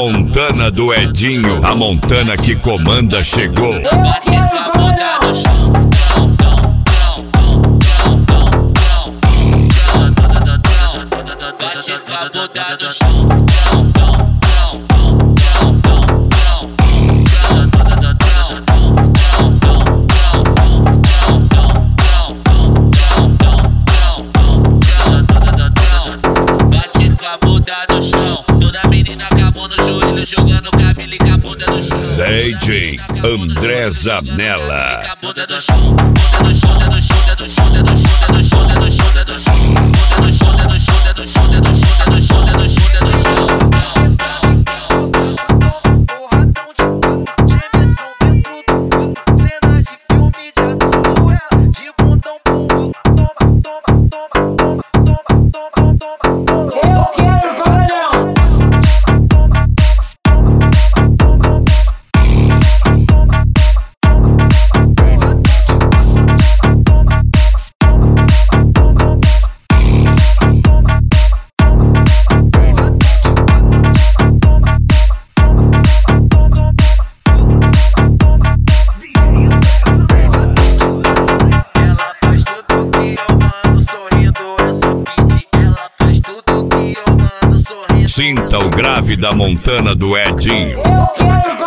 Montana do Edinho, a Montana que comanda chegou. Bate com a bunda no chão. Bate com a bunda no chão. Bate com a bunda no chão. Toda menina com a mão no joelho, jogando cabelo e com a bunda no chão. DJ André Zanella. Com a bunda no chão, bunda no chão, no chão, no chão, no chão, no chão, no chão, no chão, no chão, no chão, no chão, no chão, no chão, no chão, no chão. Sinta o grave da Montana do Edinho. Eu quero